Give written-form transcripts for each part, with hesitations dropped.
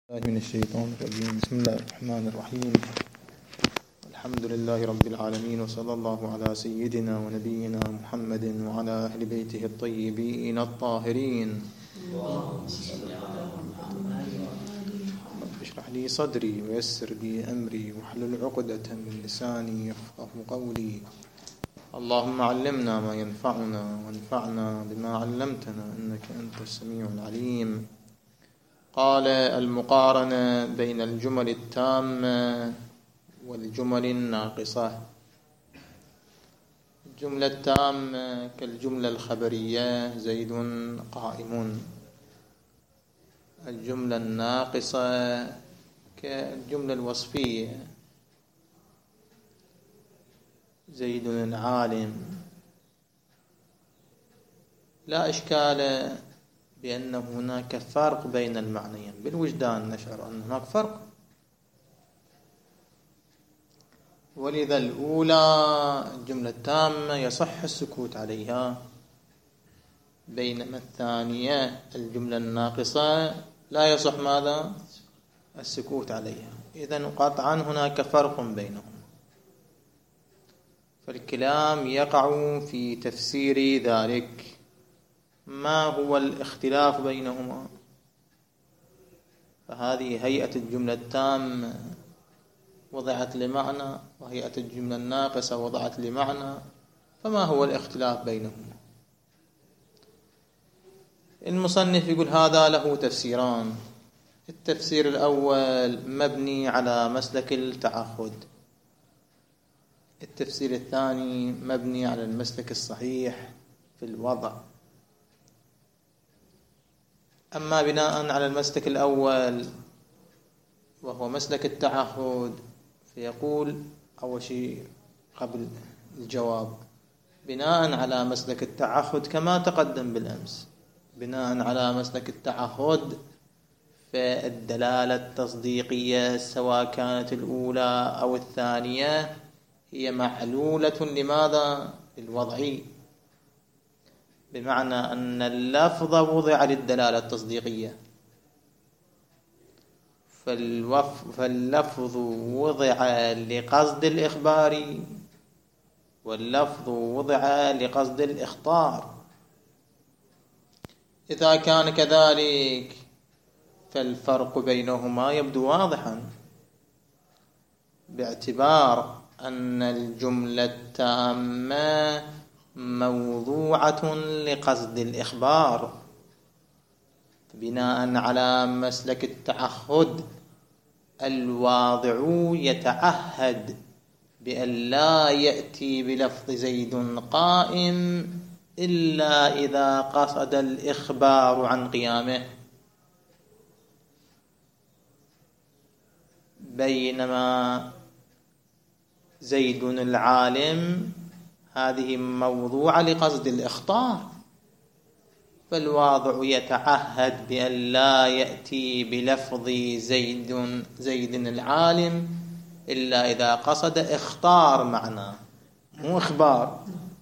من الشيطان الرجيم. بسم الله الرحمن الرحيم. الحمد لله رب العالمين، وصلى الله على سيدنا ونبينا محمد وعلى أهل بيته الطيبين الطاهرين. رب اشرح لي صدري ويسر لي أمري واحلل عقدة من لساني يفقه قولي. اللهم علمنا ما ينفعنا وانفعنا بما علمتنا إنك أنت السميع العليم. قال: المقارنة بين الجمل التامة والجمل الناقصة. الجملة التامة كالجملة الخبرية: زيد قائم. الجملة الناقصة كالجملة الوصفية: زيد عالم. لا إشكال بأن هناك فرق بين المعنيين، بالوجدان نشعر أن هناك فرق، ولذا الأولى الجملة التامة يصح السكوت عليها، بينما الثانية الجملة الناقصة لا يصح ماذا؟ السكوت عليها. إذن قطعا هناك فرق بينهم، فالكلام يقع في تفسير ذلك. ما هو الاختلاف بينهما؟ فهذه هيئة الجملة التامة وضعت لمعنى، وهيئة الجملة الناقصة وضعت لمعنى، فما هو الاختلاف بينهما؟ المصنف يقول هذا له تفسيران. التفسير الأول مبني على مسلك التعهد، التفسير الثاني مبني على المسلك الصحيح في الوضع. أما بناء على المسلك الأول وهو مسلك التعهد، فيقول أول شيء قبل الجواب: بناء على مسلك التعهد كما تقدم بالأمس، بناء على مسلك التعهد فالدلالة التصديقية سواء كانت الأولى أو الثانية هي معلولة لماذا؟ للوضعي، بمعنى أن اللفظ وضع للدلالة التصديقية، فاللفظ وضع لقصد الإخبار واللفظ وضع لقصد الإخطار. إذا كان كذلك فالفرق بينهما يبدو واضحا، باعتبار أن الجملة التامة موضوعة لقصد الإخبار. بناء على مسلك التعهد الواضع يتعهد بأن لا يأتي بلفظ زيد قائم إلا إذا قصد الإخبار عن قيامه، بينما زيد العالم هذه موضوعة لقصد الإخطار، فالواضع يتعهد بأن لا يأتي بلفظ زيد العالم إلا إذا قصد إخطار معناه مو إخبار.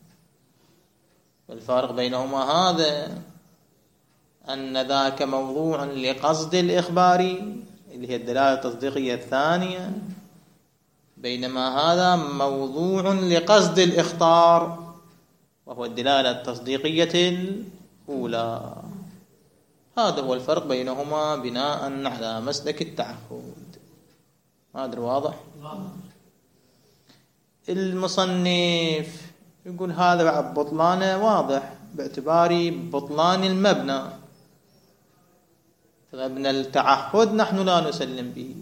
الفارق بينهما هذا، أن ذاك موضوع لقصد الإخبار اللي هي الدلالة التصديقية الثانية، بينما هذا موضوع لقصد الإخطار وهو الدلالة التصديقية الأولى. هذا هو الفرق بينهما بناء على مسلك التعهد. هذا واضح؟ المصنف يقول هذا بعد بطلانه واضح باعتبار بطلان المبنى، فمبنى التعهد نحن لا نسلم به،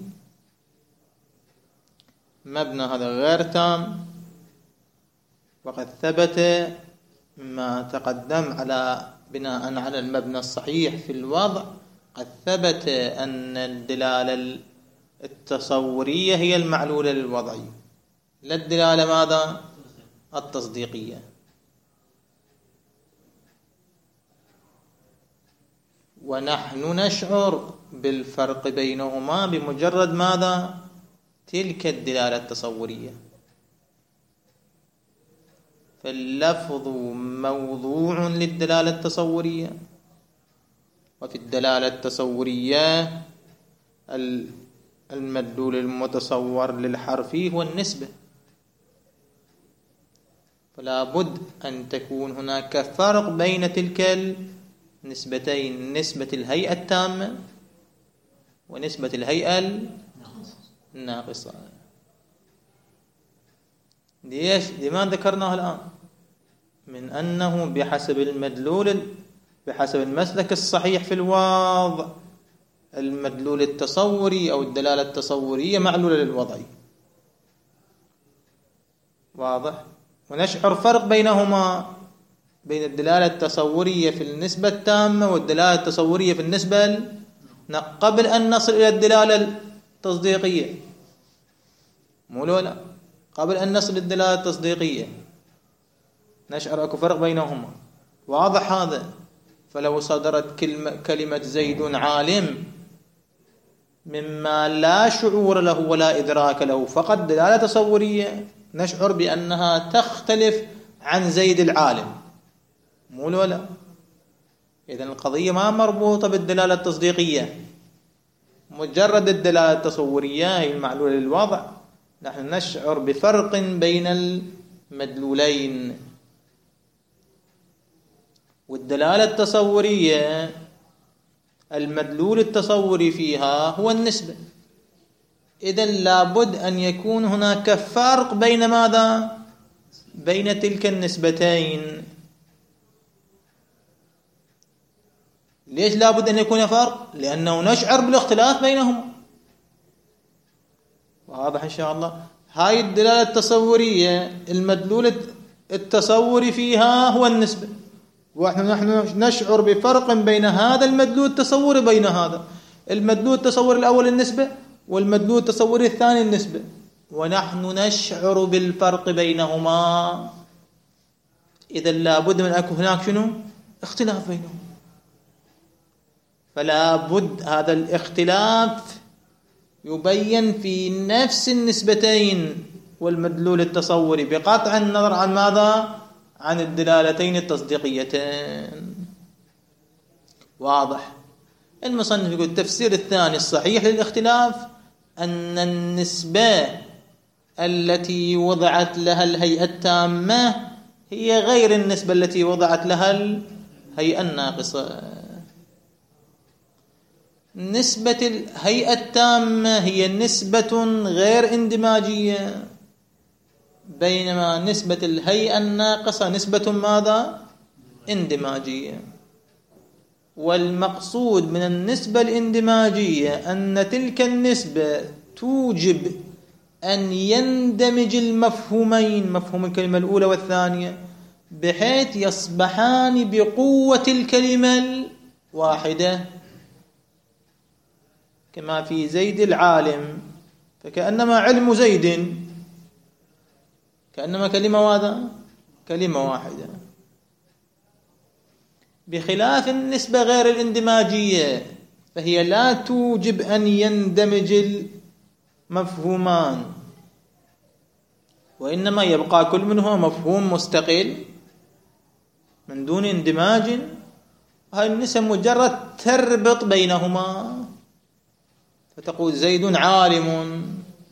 مبنى هذا غير تام، وقد ثبت ما تقدم على بناء على المبنى الصحيح في الوضع، قد ثبت أن الدلالة التصورية هي المعلولة للوضعي، لا الدلالة ماذا؟ التصديقية. ونحن نشعر بالفرق بينهما بمجرد ماذا؟ تلك الدلالة التصورية. فاللفظ موضوع للدلالة التصورية، وفي الدلالة التصورية المدلول المتصور للحرف هو النسبة، فلا بد أن تكون هناك فرق بين تلك النسبتين، نسبة الهيئة التامة ونسبة الهيئة الناقصة. لما ذكرناه الآن؟ من أنه بحسب المدلول، بحسب المسلك الصحيح في الوضع، المدلول التصوري أو الدلالة التصورية معلولة للوضعي، واضح؟ ونشعر فرق بينهما، بين الدلالة التصورية في النسبة التامة والدلالة التصورية في النسبة قبل أن نصل إلى الدلالة التصديقية، مو لا، قبل أن نصل الدلالة التصديقية نشعر أكو فرق بينهما، واضح هذا؟ فلو صدرت كلمة زيد عالم مما لا شعور له ولا إدراك له، فقط دلالة تصورية، نشعر بأنها تختلف عن زيد العالم، مو لا؟ إذن القضية ما مربوطة بالدلالة التصديقية، مجرد الدلالة التصورية هي المعلولة للوضع، نحن نشعر بفرق بين المدلولين. والدلالة التصورية المدلول التصوري فيها هو النسبة، إذن لابد أن يكون هناك فرق بين ماذا؟ بين تلك النسبتين. ليش لابد أن يكون فرق؟ لأنه نشعر بالاختلاف بينهما، واضح إن شاء الله؟ هاي الدلالة التصورية المدلول التصوري فيها هو النسبة، ونحن نشعر بفرق بين هذا المدلول التصوري بين هذا المدلول التصوري الأول النسبة، والمدلول التصوري الثاني النسبة، ونحن نشعر بالفرق بينهما، إذا لابد من أكون هناك شنو؟ اختلاف بينهم. فلا بد هذا الاختلاف يبين في نفس النسبتين والمدلول التصوري، بقطع النظر عن ماذا؟ عن الدلالتين التصديقيتين، واضح؟ المصنف يقول التفسير الثاني الصحيح للاختلاف أن النسبة التي وضعت لها الهيئة التامة هي غير النسبة التي وضعت لها الهيئة الناقصة. نسبة الهيئة التامة هي نسبة غير اندماجية، بينما نسبة الهيئة الناقصة نسبة ماذا؟ اندماجية. والمقصود من النسبة الاندماجية أن تلك النسبة توجب أن يندمج المفهومين، مفهوم الكلمة الأولى والثانية، بحيث يصبحان بقوة الكلمة الواحدة، كما في زيد العالم، فكأنما علم زيد كأنما كلمة واحدة، بخلاف النسبة غير الاندماجية فهي لا توجب أن يندمج المفهومان، وإنما يبقى كل منهما مفهوم مستقل من دون اندماج. هاي النسب مجرد تربط بينهما، فتقول زيد عالم،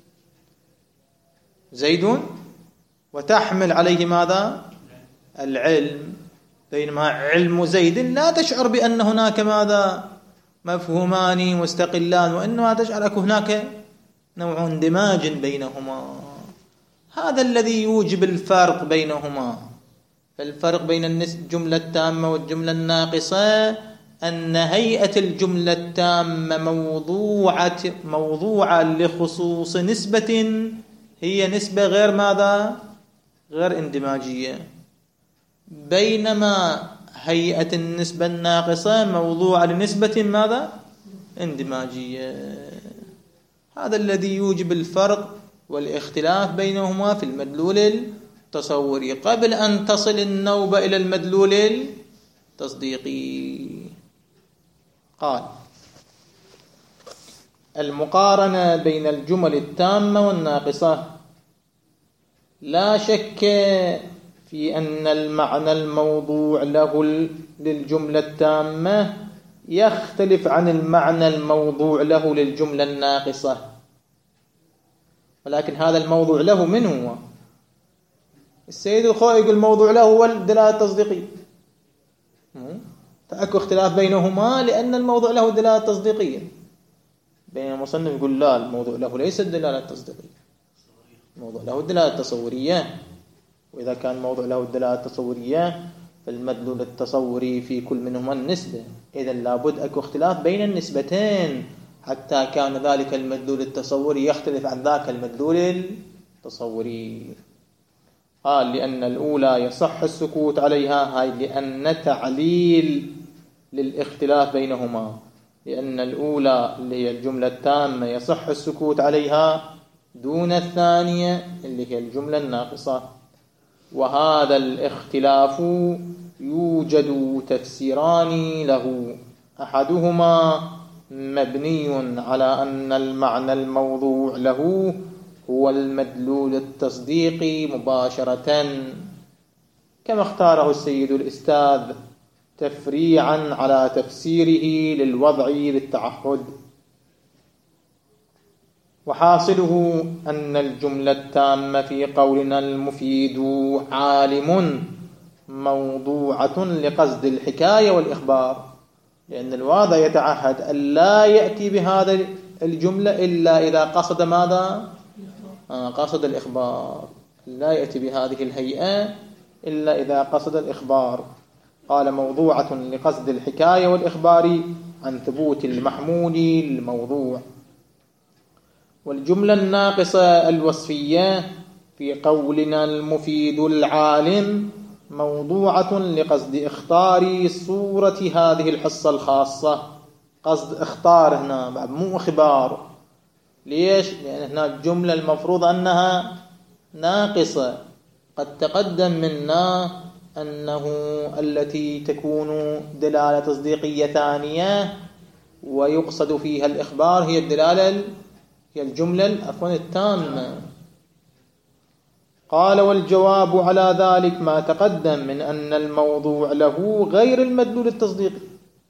زيد، وتحمل عليه ماذا؟ العلم، بينما علم زيد لا تشعر بأن هناك ماذا؟ مفهومان مستقلان، وإنما تشعر أن هناك نوع اندماج بينهما. هذا الذي يوجب الفرق بينهما. فالفرق بين الجملة التامة والجملة الناقصة أن هيئة الجملة التامة موضوعة لخصوص نسبة هي نسبة غير ماذا؟ غير اندماجية، بينما هيئة النسبة الناقصة موضوعة لنسبة ماذا؟ اندماجية. هذا الذي يوجب الفرق والاختلاف بينهما في المدلول التصوري قبل أن تصل النوبة إلى المدلول التصديقي. قال: المقارنة بين الجمل التامة والناقصة. لا شك في أن المعنى الموضوع له للجملة التامة يختلف عن المعنى الموضوع له للجملة الناقصة، ولكن هذا الموضوع له من هو؟ السيد الخوئي يقول الموضوع له هو الدلالة التصديقية، فأكو اختلاف بينهما لأن الموضوع له دلالة تصديقية. بين المصنف يقول لا، الموضوع له ليس الدلالة التصديقية، الموضوع له الدلالة التصورية. وإذا كان الموضوع له الدلالة التصورية فالمدلول التصوري في كل منهما النسبة، إذا لابد أكو اختلاف بين النسبتين حتى كان ذلك المدلول التصوري يختلف عن ذاك المدلول التصوري. قال لأن الأولى يصح السكوت عليها، هاي لأن تعليل للاختلاف بينهما، لأن الأولى اللي هي الجملة التامة يصح السكوت عليها دون الثانية اللي هي الجملة الناقصة. وهذا الاختلاف يوجد تفسيران له، أحدهما مبني على أن المعنى الموضوع له هو المدلول التصديقي مباشرة كما اختاره السيد الأستاذ تفريعا على تفسيره للوضع بالتعهد. وحاصله أن الجملة التامة في قولنا المفيد عالم موضوعة لقصد الحكاية والإخبار، لأن الواضع يتعهد أن لا يأتي بهذا الجملة إلا إذا قصد ماذا؟ قصد الإخبار، لا يأتي بهذه الهيئة إلا إذا قصد الإخبار. قال موضوعة لقصد الحكاية والإخبار عن ثبوت المحمول للموضوع. والجملة الناقصة الوصفية في قولنا المفيد العالم موضوعة لقصد اختار صورة هذه الحصة الخاصة. قصد اختار هنا بعد مو اخبار. ليش؟ لأن هنا الجملة المفروض أنها ناقصة. قد تقدم منا أنه التي تكون دلالة تصديقية ثانية ويقصد فيها الإخبار هي الدلالة هي الجملة التامة. قال والجواب على ذلك ما تقدم من أن الموضوع له غير المدلول التصديقي،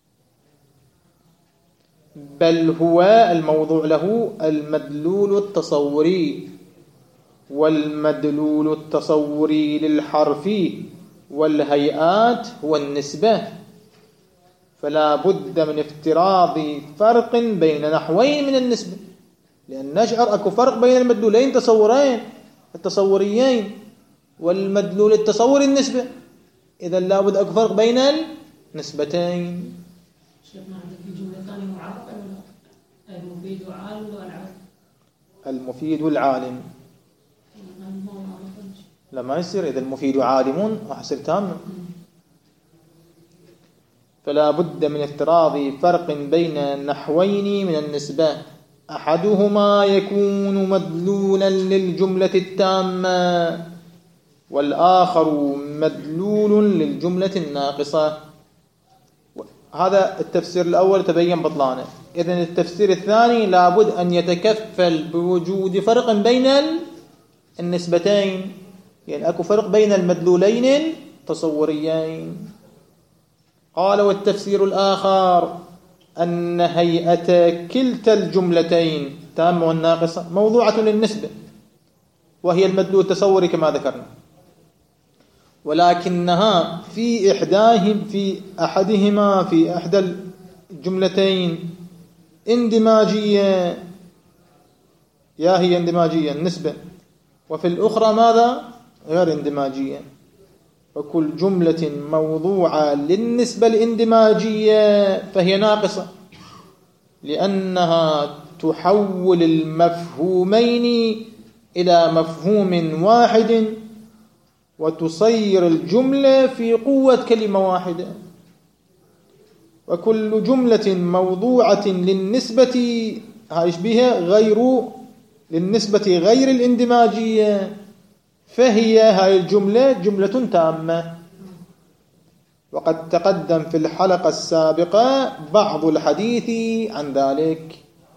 بل هو الموضوع له المدلول التصوري، والمدلول التصوري للحرف والهيئات هو النسبة. فلا بد من افتراض فرق بين نحوين من النسبة، لأن نشعر أكو فرق بين المدلولين التصوريين والمدلول التصوري النسبة، إذا لا بد أكو فرق بين النسبتين. شيخنا عندك في جملة ثانية معرفة ولا المفيد والعالم ولا العالم؟ المفيد والعالم لا ما يصير، إذا المفيد عالم راح يصير تام. فلا بد من افتراض فرق بين نحوين من النسبة، أحدهما يكون مدلولا للجملة التامة والآخر مدلول للجملة الناقصة. هذا التفسير الأول تبين بطلانه. إذن التفسير الثاني لابد أن يتكفل بوجود فرق بين النسبتين، يعني أكو فرق بين المدلولين التصوريين. قال والتفسير الآخر أن هيئة كلتا الجملتين التامة والناقصة موضوعة للنسبة، وهي المدلول التصوري كما ذكرنا، ولكنها في أحدهما في إحدى الجملتين اندماجية، يا هي اندماجية النسبة، وفي الأخرى ماذا؟ غير اندماجية. وكل جملة موضوعة للنسبة الاندماجية فهي ناقصة، لأنها تحول المفهومين إلى مفهوم واحد وتصير الجملة في قوة كلمة واحدة. وكل جملة موضوعة للنسبة هايش بها غير للنسبة غير الاندماجية فهي هاي الجملة جملة تامة. وقد تقدم في الحلقة السابقة بعض الحديث عن ذلك.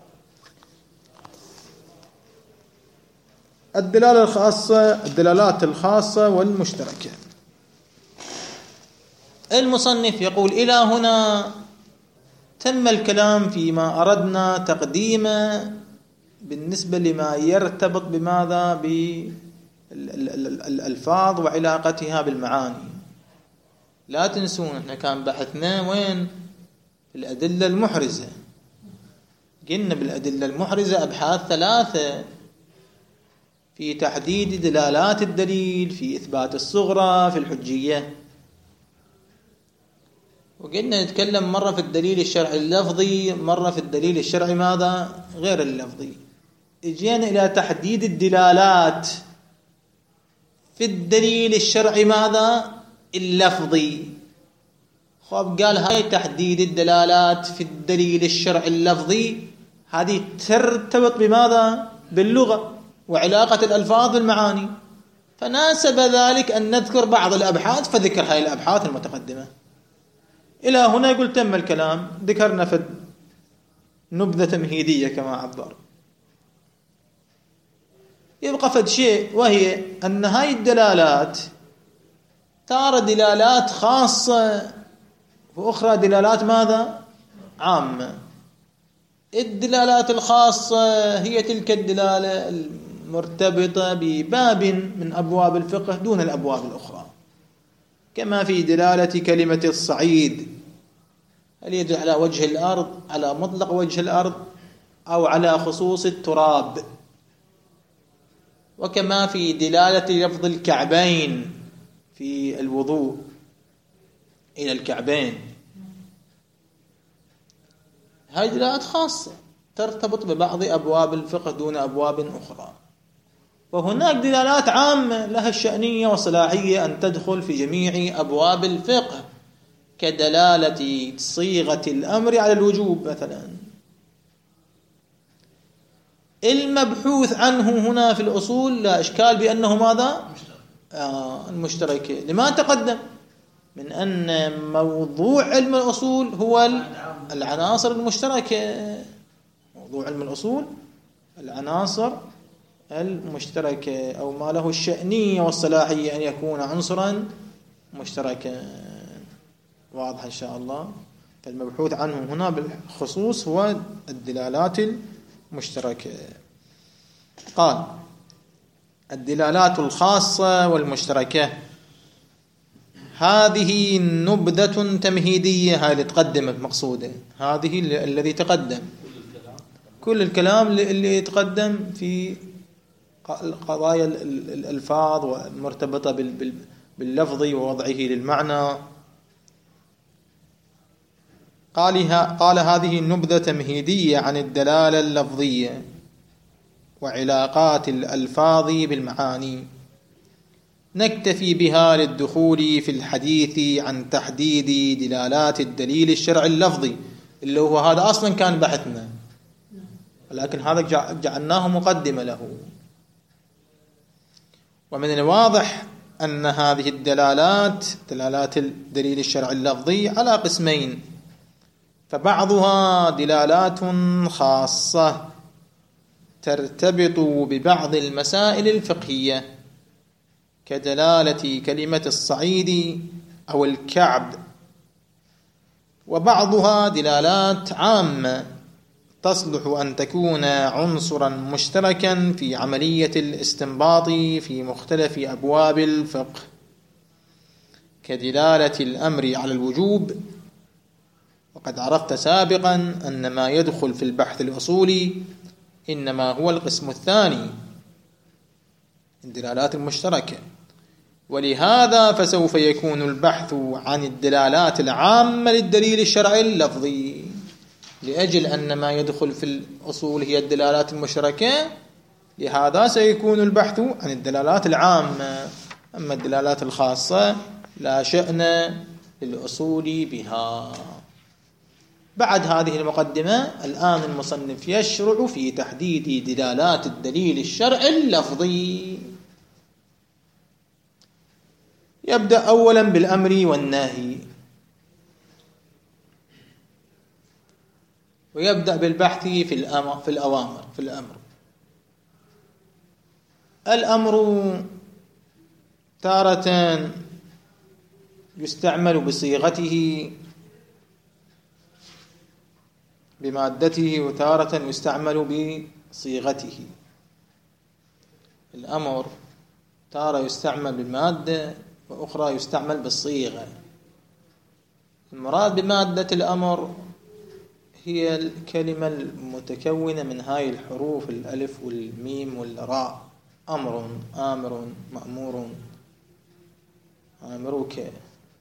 الدلالات الخاصة والمشتركة. المصنف يقول إلى هنا تم الكلام فيما أردنا تقديمه بالنسبة لما يرتبط بماذا؟ بالألفاظ وعلاقتها بالمعاني. لا تنسون احنا كان بحثنا وين؟ الأدلة المحرزة. قلنا بالأدلة المحرزة أبحاث 3 في تحديد دلالات الدليل، في إثبات الصغرى، في الحجية. وقلنا نتكلم مرة في الدليل الشرعي اللفظي، مرة في الدليل الشرعي ماذا؟ غير اللفظي. اجينا إلى تحديد الدلالات في الدليل الشرعي ماذا؟ اللفظي. خب قال هاي تحديد الدلالات في الدليل الشرعي اللفظي هذه ترتبط بماذا؟ باللغة وعلاقة الألفاظ بالمعاني، فناسب ذلك أن نذكر بعض الأبحاث، فذكر هاي الأبحاث المتقدمة. إلى هنا يقول تم الكلام. ذكرنا في نبذة تمهيدية كما عبر. يبقى فد شيء، وهي أن هاي الدلالات ترى دلالات خاصة وأخرى دلالات ماذا؟ عامة. الدلالات الخاصة هي تلك الدلالة المرتبطة بباب من أبواب الفقه دون الأبواب الأخرى، كما في دلالة كلمة الصعيد، هل يدل على وجه الأرض، على مطلق وجه الأرض، أو على خصوص التراب. وكما في دلالة لفظ الكعبين في الوضوء إلى الكعبين، هذه دلالات خاصة ترتبط ببعض أبواب الفقه دون أبواب أخرى. وهناك دلالات عامة لها الشأنية والصلاحية أن تدخل في جميع أبواب الفقه، كدلالة صيغة الأمر على الوجوب مثلا. المبحوث عنه هنا في الأصول لا إشكال بأنه ماذا؟ المشترك. لما تقدم من أن موضوع علم الأصول هو العناصر المشتركة. موضوع علم الأصول العناصر المشتركة، أو ما له الشأنية والصلاحية أن يكون عنصرا مشتركا. واضح إن شاء الله. فالمبحوث عنه هنا بالخصوص هو الدلالات المشتركة. قال الدلالات الخاصة والمشتركة هذه نبذة تمهيدية. هاي اللي تقدمت مقصودة، هذه الذي تقدم، كل الكلام اللي يتقدم في قضايا الألفاظ والمرتبطة باللفظ ووضعه للمعنى. قال هذه النبذة تمهيدية عن الدلالة اللفظية وعلاقات الألفاظ بالمعاني، نكتفي بها للدخول في الحديث عن تحديد دلالات الدليل الشرعي اللفظي، اللي هو هذا أصلا كان بحثنا، ولكن هذا جعلناه مقدمة له. ومن الواضح أن هذه الدلالات، دلالات الدليل الشرعي اللفظي، على قسمين: فبعضها دلالات خاصة ترتبط ببعض المسائل الفقهية، كدلالة كلمة الصعيد أو الكعب، وبعضها دلالات عامة تصلح أن تكون عنصرا مشتركا في عملية الاستنباط في مختلف أبواب الفقه، كدلالة الأمر على الوجوب. وقد عرفت سابقا أن ما يدخل في البحث الأصولي إنما هو القسم الثاني، الدلالات المشتركة، ولهذا فسوف يكون البحث عن الدلالات العامة للدليل الشرعي اللفظي، لأجل أن ما يدخل في الأصول هي الدلالات المشتركة، لهذا سيكون البحث عن الدلالات العامة. أما الدلالات الخاصة لا شأن للأصول بها. بعد هذه المقدمة الآن المصنف يشرع في تحديد دلالات الدليل الشرعي اللفظي. يبدأ أولا بالأمر والنهي، ويبدأ بالبحث في الأوامر. في الأمر تارة يستعمل بصيغته بمادته وتارة يستعمل بصيغته. الأمر تارة يستعمل بالمادة وأخرى يستعمل بالصيغة. المراد بمادة الأمر هي الكلمة المتكونة من هاي الحروف الألف والميم والراء: أمر، آمر، مأمور، آمرك.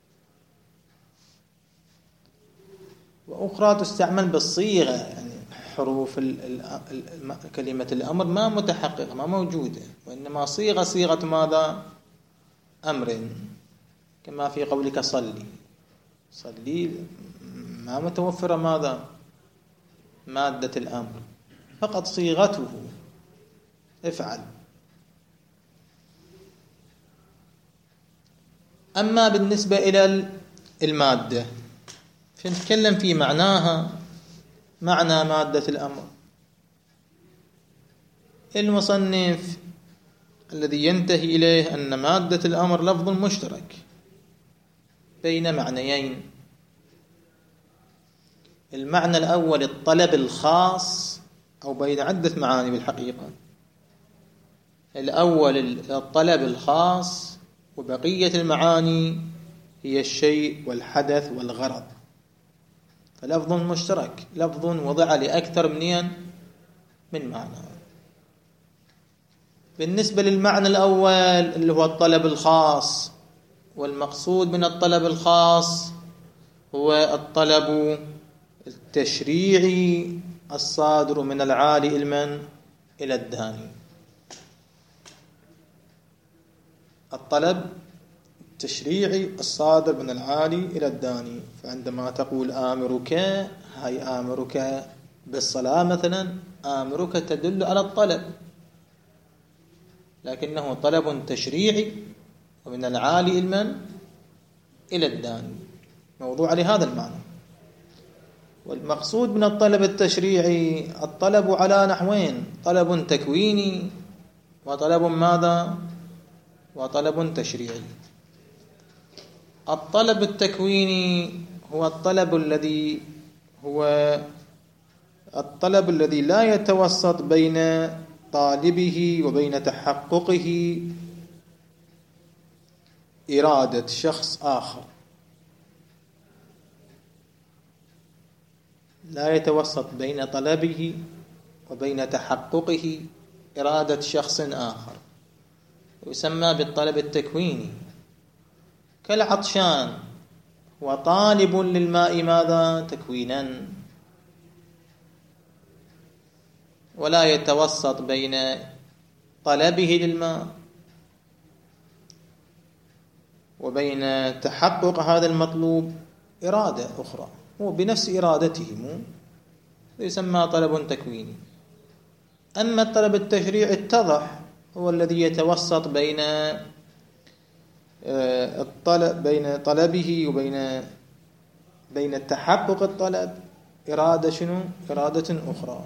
وأخرى تستعمل بالصيغة، يعني حروف كلمة الأمر ما متحققة، ما موجودة، وإنما صيغة ماذا؟ أمر، كما في قولك صلي. صلي ما متوفرة ماذا؟ مادة الأمر، فقط صيغته افعل. أما بالنسبة إلى المادة فنتكلم في معناها، معنى مادة الأمر. المصنف الذي ينتهي إليه أن مادة الأمر لفظ مشترك بين معنيين: المعنى الأول الطلب الخاص، أو بين عدة معاني بالحقيقة. الأول الطلب الخاص، وبقية المعاني هي الشيء والحدث والغرض. فلفظ مشترك، لفظ وضع لأكثر من معنى. بالنسبة للمعنى الأول اللي هو الطلب الخاص، والمقصود من الطلب الخاص هو الطلب التشريعي الصادر من العالي علما إلى الداني. الطلب التشريعي الصادر من العالي إلى الداني. فعندما تقول آمرك، هاي آمرك بالصلاة مثلا، آمرك تدل على الطلب، لكنه طلب تشريعي ومن العالي علما إلى الداني، موضوع لهذا المعنى. والمقصود من الطلب التشريعي الطلب على نحوين: طلب تكويني وطلب ماذا؟ وطلب تشريعي. الطلب التكويني هو الطلب الذي لا يتوسط بين طالبه وبين تحققه إرادة شخص آخر، لا يتوسط بين طلبه وبين تحققه إرادة شخص آخر، يسمى بالطلب التكويني. كالعطشان هو طالب للماء ماذا؟ تكوينا، ولا يتوسط بين طلبه للماء وبين تحقق هذا المطلوب إرادة أخرى، هو بنفس إرادته، يسمى طلب تكويني. أما الطلب التشريعي اتضح، هو الذي يتوسط بين طلبه وبين تحقق الطلب إرادة أخرى.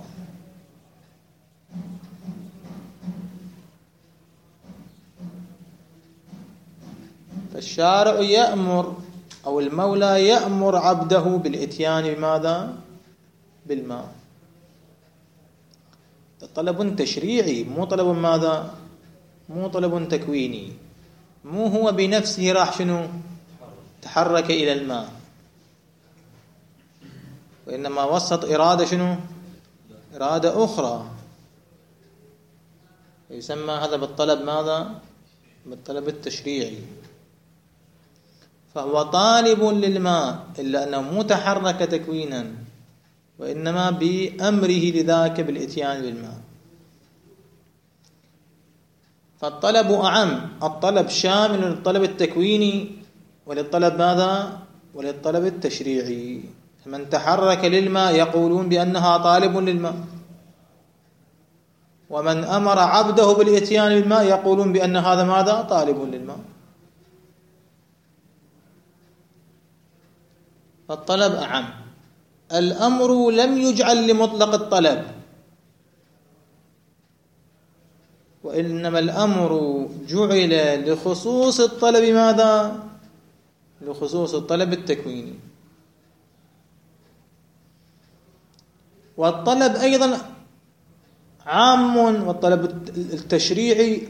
فالشارع يأمر، أو المولى يأمر عبده بالإتيان بماذا؟ بالماء. طلب تشريعي، مو طلب ماذا؟ مو طلب تكويني، مو هو بنفسه راح تحرك إلى الماء، وإنما وسط إرادة إرادة أخرى، يسمى هذا بالطلب ماذا؟ بالطلب التشريعي. فهو طالب للماء، إلا أنه مو تحرك تكوينا، وإنما بأمره لذاك بالإتيان بالماء. فالطلب أعم، الطلب شامل للطلب التكويني وللطلب ماذا؟ وللطلب التشريعي. فمن تحرك للماء يقولون بأنها طالب للماء، ومن أمر عبده بالإتيان بالماء يقولون بأن هذا ماذا؟ طالب للماء. فالطلب أعم. الأمر لم يجعل لمطلق الطلب، وإنما الأمر جعل لخصوص الطلب ماذا؟ لخصوص الطلب التكويني. والطلب أيضا عام، والطلب التشريعي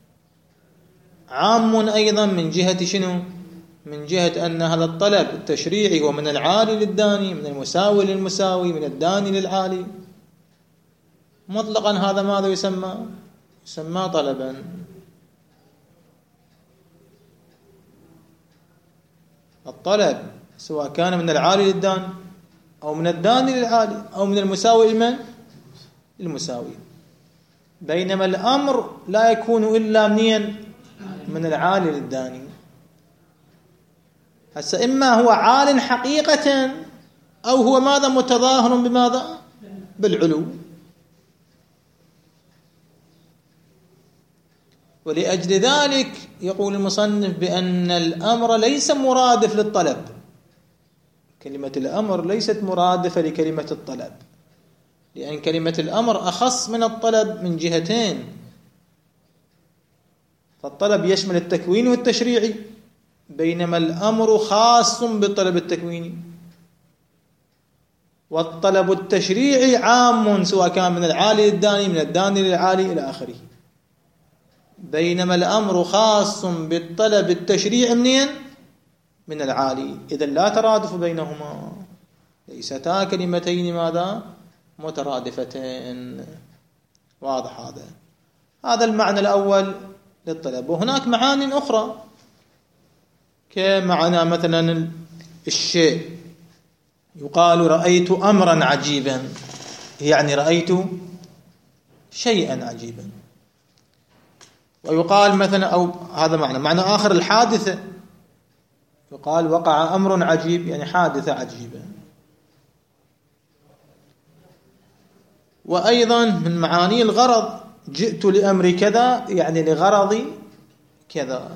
عام أيضا من جهة شنو؟ من جهة أن هذا الطلب التشريعي هو من العالي للداني، من المساوي للمساوي، من الداني للعالي مطلقا. هذا ماذا يسمى؟ يسمى طلبا. الطلب سواء كان من العالي للداني أو من الداني للعالي أو من المساوي لمن؟ المساوي. بينما الأمر لا يكون إلا من العالي للداني. هسه إما هو عال حقيقة أو هو ماذا؟ متظاهر بماذا؟ بالعلو. ولأجل ذلك يقول المصنف بأن الأمر ليس مرادف للطلب. كلمة الأمر ليست مرادفة لكلمة الطلب، لأن كلمة الأمر أخص من الطلب من جهتين. فالطلب يشمل التكوين والتشريعي، بينما الأمر خاص بالطلب التكويني. والطلب التشريعي عام سواء كان من العالي للداني، من الداني للعالي إلى آخره. بينما الأمر خاص بالطلب التشريعي من العالي. إذن لا ترادف بينهما، ليستا كلمتين ماذا؟ مترادفتين. واضح هذا المعنى الأول للطلب. وهناك معاني أخرى كمعنى مثلا الشيء، يقال رأيت أمرا عجيبا، يعني رأيت شيئا عجيبا. ويقال مثلا، أو هذا معنى آخر الحادثة، يقال وقع أمر عجيب، يعني حادثة عجيبة. وأيضا من معاني الغرض، جئت لأمر كذا، يعني لغرضي كذا.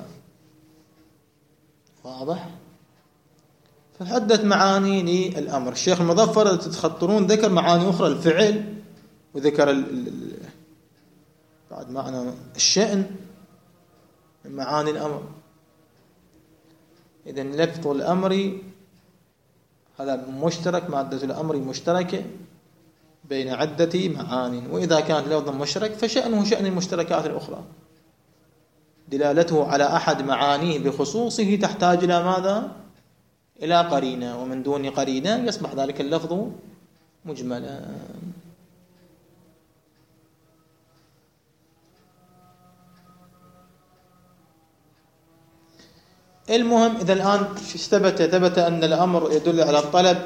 واضح؟ فعدة معاني للأمر. الشيخ المظفر تتخطرون ذكر معاني أخرى، الفعل، وذكر بعد معنى الشأن من معاني الأمر. إذن لفظ الأمر هذا مشترك، مادة الأمر مشتركة بين عدة معاني. وإذا كان لفظ مشترك فشأنه شأن المشتركات الأخرى، دلالته على أحد معانيه بخصوصه تحتاج إلى ماذا؟ إلى قرينة، ومن دون قرينة يصبح ذلك اللفظ مجملا. المهم، إذا الآن ثبت أن الأمر يدل على الطلب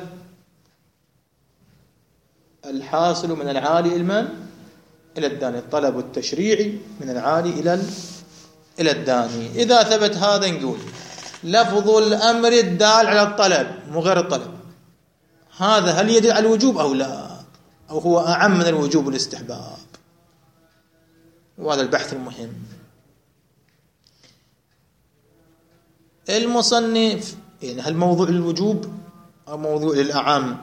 الحاصل من العالي إلى الداني، الطلب التشريعي من العالي إلى الداني. إذا ثبت هذا نقول لفظ الأمر الدال على الطلب مو غير الطلب، هذا هل يدل على الوجوب أو لا، أو هو أعم من الوجوب والاستحباب؟ وهذا البحث المهم. المصنف يعني هل موضوع للوجوب أو موضوع للأعم؟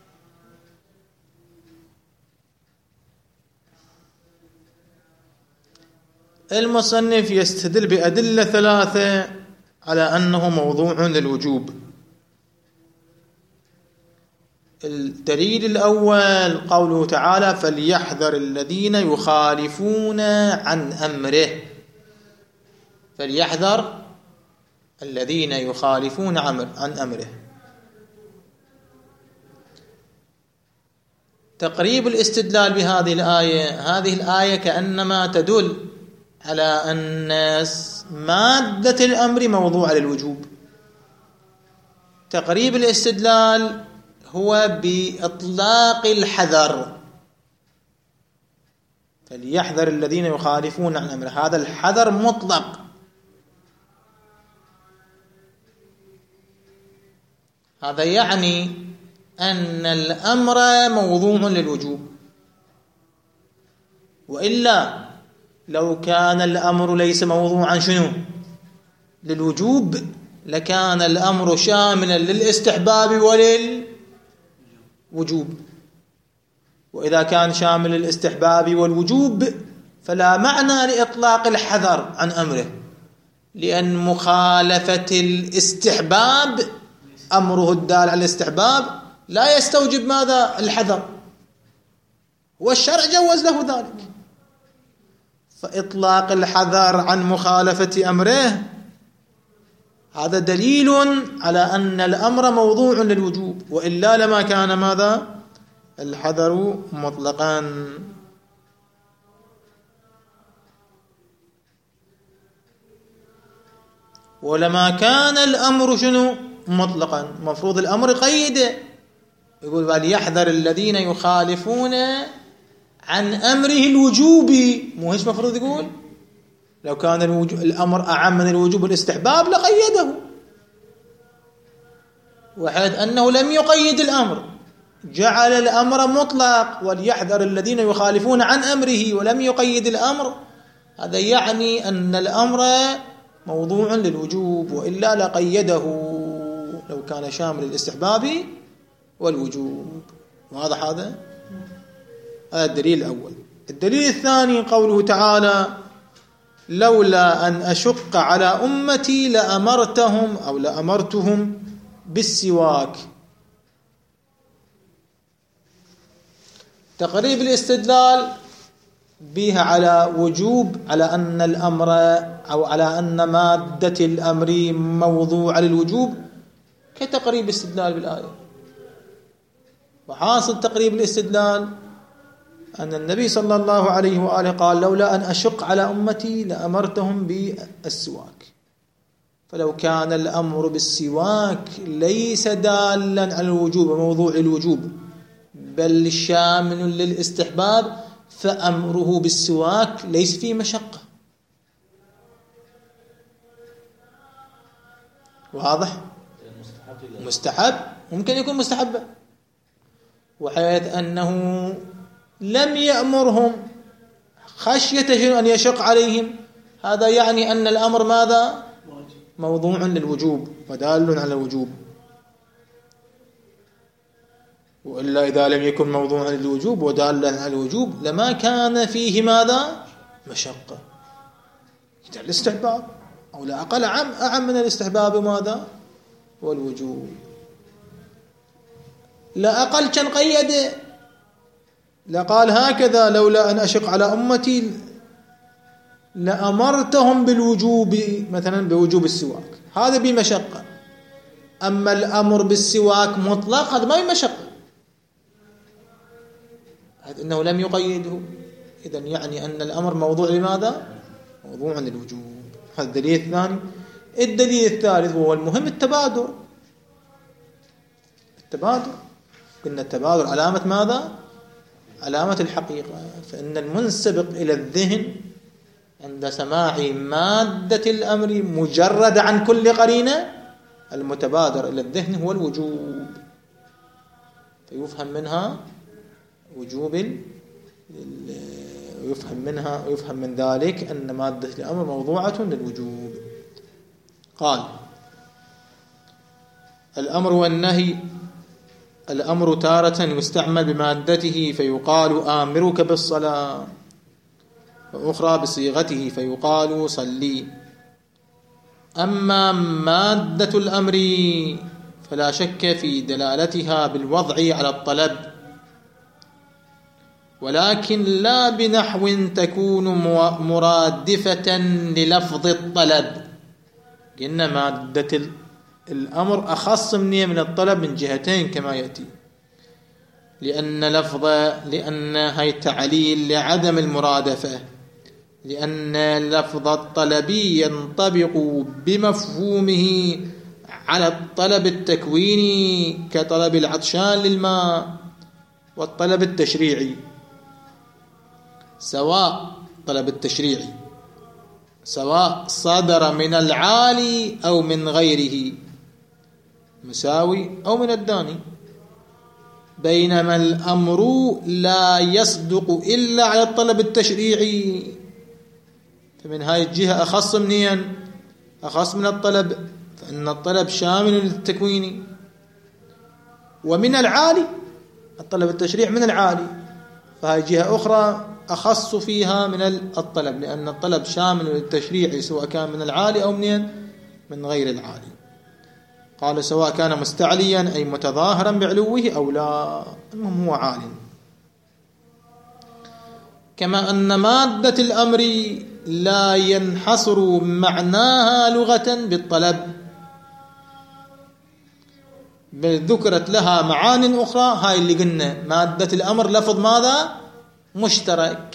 المصنف يستدل بأدلة ثلاثة على أنه موضوع للوجوب. الدليل الأول قوله تعالى فليحذر الذين يخالفون عن أمره. فليحذر الذين يخالفون عن أمره. تقريب الاستدلال بهذه الآية، هذه الآية كأنما تدل على أن مادة الأمر موضوع للوجوب. تقريب الاستدلال هو بإطلاق الحذر، فليحذر الذين يخالفون عن أمره، هذا الحذر مطلق. هذا يعني أن الأمر موضوع للوجوب، وإلا لو كان الأمر ليس موضوعا للوجوب لكان الأمر شاملا للاستحباب وللوجوب. وإذا كان شامل للاستحباب والوجوب فلا معنى لإطلاق الحذر عن أمره، لأن مخالفة الاستحباب أمره الدال على الاستحباب لا يستوجب ماذا؟ الحذر. والشرع جوز له ذلك. فإطلاق الحذر عن مخالفة أمره هذا دليل على أن الأمر موضوع للوجوب، وإلا لما كان ماذا؟ الحذر مطلقا. ولما كان الأمر شنو؟ مطلقا. مفروض الأمر قيده، يقول وليحذر الذين يخالفون عن أمره الوجوبي، مو هيش مفروض يقول؟ لو كان الأمر أعم من الوجوب والاستحباب لقيده، وحيث أنه لم يقيد الأمر جعل الأمر مطلق، وليحذر الذين يخالفون عن أمره، ولم يقيد الأمر، هذا يعني أن الأمر موضوع للوجوب، وإلا لقيده لو كان شامل الاستحباب والوجوب. واضح هذا؟ هذا الدليل الأول. الدليل الثاني قوله تعالى لولا أن أشق على أمتي لأمرتهم أو لأمرتهم بالسواك. تقريب الاستدلال بها على وجوب، على أن الأمر أو على أن مادة الأمر موضوع للوجوب كتقريب الاستدلال بالآية. وحاصل تقريب الاستدلال أن النبي صلى الله عليه وآله قال لولا أن أشق على أمتي لأمرتهم بالسواك. فلو كان الأمر بالسواك ليس دالا على الوجوب موضوع الوجوب بل شامل للاستحباب، فأمره بالسواك ليس فيه مشقة. واضح؟ مستحب، ممكن يكون مستحبا، وحيث أنه لم يأمرهم خشية أن يشق عليهم، هذا يعني أن الأمر ماذا؟ موضوع للوجوب ودال على الوجوب. وإلا إذا لم يكن موضوعا للوجوب ودالا على الوجوب لما كان فيه ماذا؟ مشقة. إذا الاستحباب أو لا أقل أعم من الاستحباب ماذا؟ والوجوب. لا أقل كان قيد، لقال هكذا لولا أن أشق على أمتي لأمرتهم بالوجوب، مثلا بوجوب السواك، هذا بمشقة. أما الأمر بالسواك مطلق هذا ما بمشقة، إنه لم يقيده، إذن يعني أن الأمر موضوع لماذا؟ موضوع للوجوب. هذا الدليل الثاني. الدليل الثالث وهو المهم التبادر. التبادر قلنا التبادر علامة ماذا؟ علامة الحقيقة. فإن المنسبق إلى الذهن عند سماع مادة الأمر مجرد عن كل قرينة المتبادر إلى الذهن هو الوجوب، فيفهم منها وجوب، ويفهم من ذلك أن مادة الأمر موضوعة للوجوب. قال الأمر والنهي. الأمر تارة يستعمل بمادته فيقال آمرك بالصلاة، وأخرى بصيغته فيقال صلي. أما مادة الأمر فلا شك في دلالتها بالوضع على الطلب، ولكن لا بنحو تكون مرادفة للفظ الطلب. لأن مادة الأمر أخص من الطلب من جهتين كما يأتي، لأن هي تعليل لعدم المرادفة، لأن اللفظ الطلبي ينطبق بمفهومه على الطلب التكويني كطلب العطشان للماء، والطلب التشريعي سواء طلب التشريعي سواء صدر من العالي أو من غيره مساوي أو من الداني، بينما الأمر لا يصدق إلا على الطلب التشريعي. فمن هاي الجهة أخص من الطلب، فإن الطلب شامل للتكوين. ومن العالي الطلب التشريع من العالي، فهاي جهة أخرى أخص فيها من الطلب، لأن الطلب شامل للتشريع سواء كان من العالي أو من غير العالي. قال سواء كان مستعليا أي متظاهرا بعلوه أو لا، المهم هو عال. كما أن مادة الأمر لا ينحصر معناها لغة بالطلب، بل ذكرت لها معان أخرى. هاي اللي قلنا مادة الأمر لفظ ماذا؟ مشترك،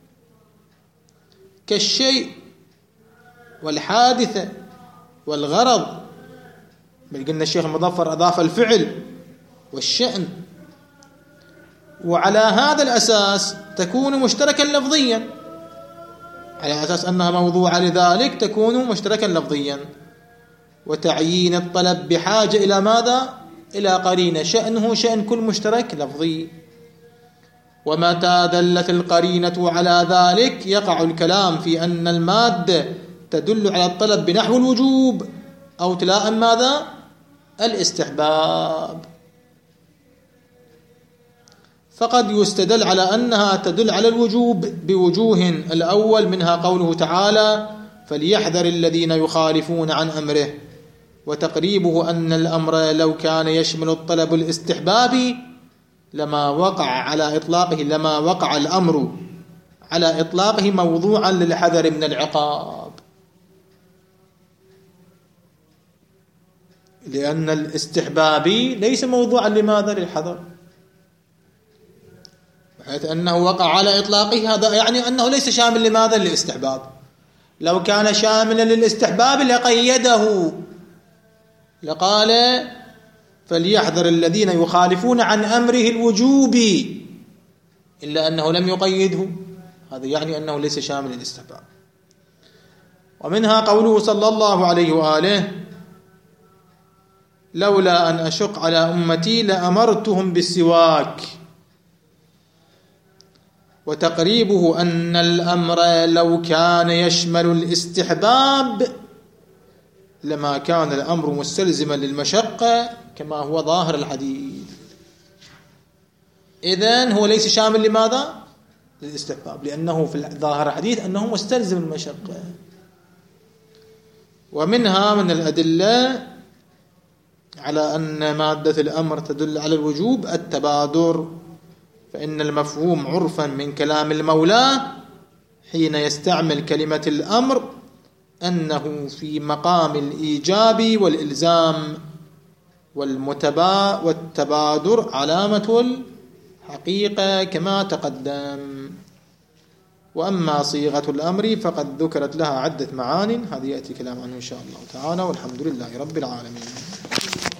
كالشيء والحادثة والغرض. بل قلنا الشيخ المظفر أضاف الفعل والشأن، وعلى هذا الأساس تكون مشتركا لفظيا، على أساس أنها موضوعة لذلك تكون مشتركا لفظيا. وتعيين الطلب بحاجة إلى ماذا؟ إلى قرينة، شأنه شأن كل مشترك لفظي. ومتى دلت القرينة على ذلك يقع الكلام في أن المادة تدل على الطلب بنحو الوجوب أو تلائم ماذا؟ الاستحباب. فقد يستدل على أنها تدل على الوجوب بوجوه. الأول منها قوله تعالى: فليحذر الذين يخالفون عن أمره، وتقريبه أن الأمر لو كان يشمل الطلب الاستحبابي لما وقع الأمر على إطلاقه موضوعا للحذر من العقاب، لأن الاستحبابي ليس موضوعا لماذا؟ للحذر، بحيث أنه وقع على إطلاقه. هذا يعني أنه ليس شامل لماذا؟ للاستحباب. لو كان شاملا للاستحباب لقيده، لقال: فليحذر الذين يخالفون عن أمره الوجوب، إلا أنه لم يقيده، هذا يعني أنه ليس شامل للاستحباب. ومنها قوله صلى الله عليه وآله: لولا أن أشق على أمتي لأمرتهم بالسواك. وتقريبه أن الأمر لو كان يشمل الاستحباب لما كان الأمر مستلزما للمشقة كما هو ظاهر الحديث. إذن هو ليس شامل لماذا؟ للاستحباب، لأنه في ظاهر الحديث أنه مستلزم المشقة. ومنها من الأدلة على أن مادة الأمر تدل على الوجوب التبادر، فإن المفهوم عرفا من كلام المولى حين يستعمل كلمة الأمر أنه في مقام الإيجاب والإلزام، والتبادر علامة الحقيقة كما تقدم. وأما صيغة الأمر فقد ذكرت لها عدة معان، هذه يأتي كلام عنه إن شاء الله تعالى، والحمد لله رب العالمين.